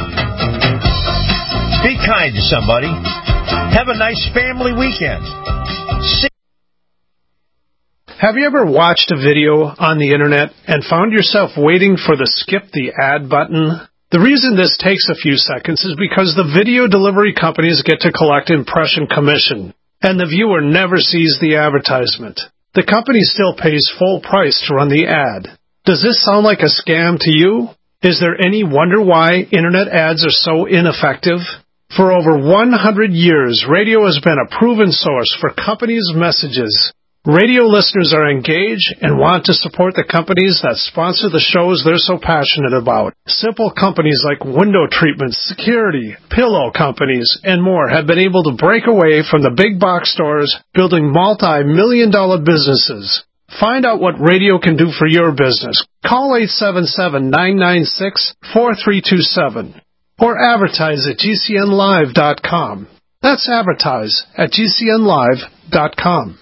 Be kind to somebody. Have a nice family weekend. See- Have you ever watched a video on the internet and found yourself waiting for the skip the ad button? The reason this takes a few seconds is because the video delivery companies get to collect impression commission, and the viewer never sees the advertisement. The company still pays full price to run the ad. Does this sound like a scam to you? Is there any wonder why internet ads are so ineffective? For over one hundred years, radio has been a proven source for companies' messages. Radio listeners are engaged and want to support the companies that sponsor the shows they're so passionate about. Simple companies like window treatments, security, pillow companies, and more have been able to break away from the big box stores, building multi-million dollar businesses. Find out what radio can do for your business. Call eight seven seven, nine nine six, four three two seven or advertise at G C N live dot com. That's advertise at G C N live dot com.